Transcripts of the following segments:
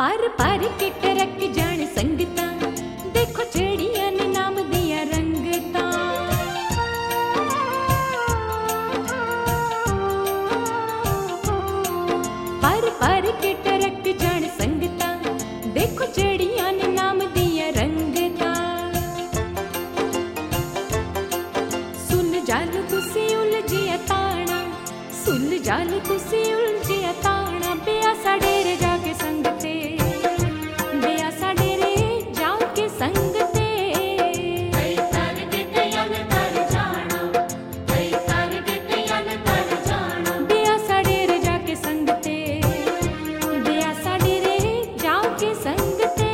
पर पर के टरक जान संगता, देखो चिड़िया ने नाम दिया रंगता। पर पर के टरक जान संगता, देखो चिड़िया ने नाम दिया रंगता। सुलझा लो तुसी उलझिया ताना, सुलझा लो तुसी उलझिया ताना। बेआसा डेरे जाके संगते, बेआसा डेरे जाके संगते। कई तर गयन तर जाना, कई तर गयन तर जाना। बेआसा डेरे जाके संगते, बेआसा डेरे जाके संगते।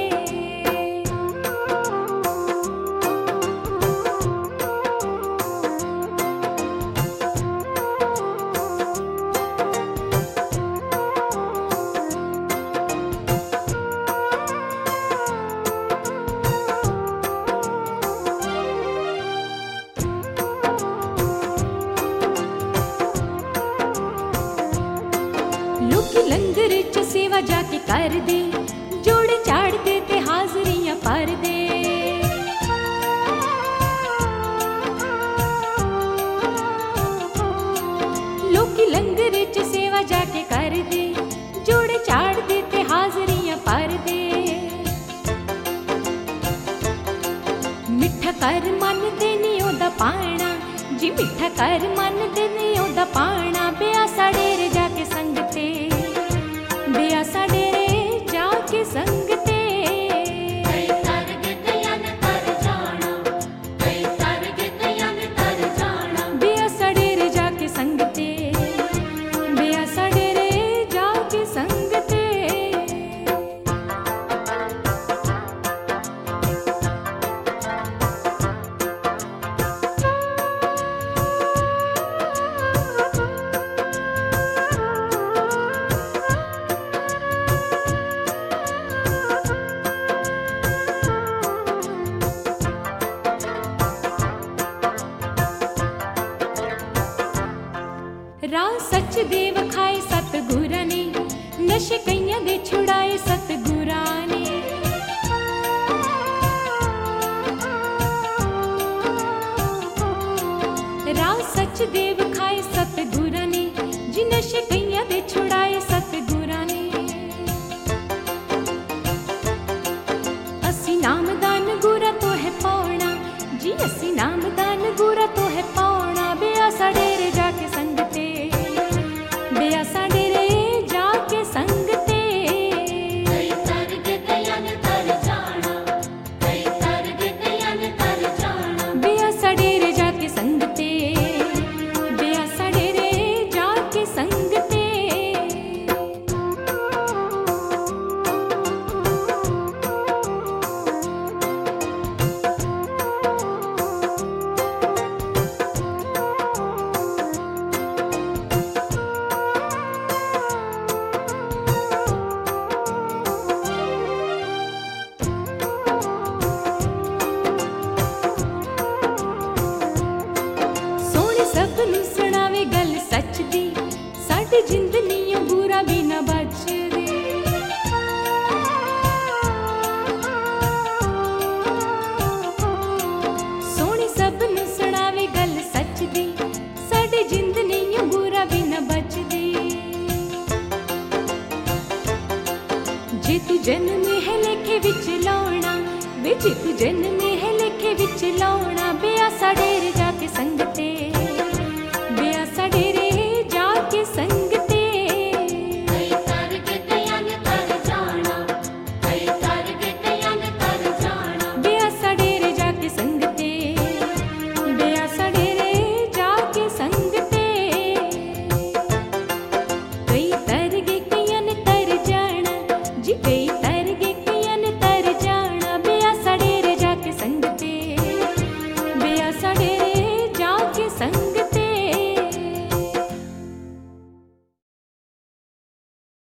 लोकी लंगर च सेवा जाके कर दे, जोड़े चाड़ दे ते हाजरियां भर दे। लोकी लंगर च सेवा जाके कर दे, जोड़े चाड़ दे ते हाजरियां भर दे। मिठा कर मन दे नी ओदा पाना, जी मिठा कर मन दे नी ओदा पाना। बेआसा डेरे जाके संगते, बेआसा डेरे जाके संगते। कई तर गयन तर जाना, कई तर गयन तर जाना। बेआसा डेरे जाके संगते, बेआसा डेरे जाके संगते। राह सच देव खाए सतगुरां ने, नशे कईयां दे छुड़ाए सतगुरां ने। राह सच देव खाए सतगुरां ने, जी नशे कईयां दे छुड़ाए सतगुरां ने। असी नामदान गुरा तो है पाउना, जी असी नामदान गुरा तो है पाउना। बेआसा डेरे जाके संगते, बेआसा डेरे जाके संगते। कई तर गयन तर जाना, कई तर गयन तर जाना। बेआसा डेरे जाके संगते, बेआसा डेरे जाके संगते। सोहणे सबनूं सुणावे गल सच दी, साडी जिंद नीओ बुरा भी ना बचदे। सोहणे सबनूं सुणावे गल सच दी, साडी जिंद नीओ बुरा भी ना बचदे। जे तू जन्म है लेखे विच लाउणा, वे जे तू जन्म है लेखे विच लाउणा। बेआसा डेरे जाके संगते,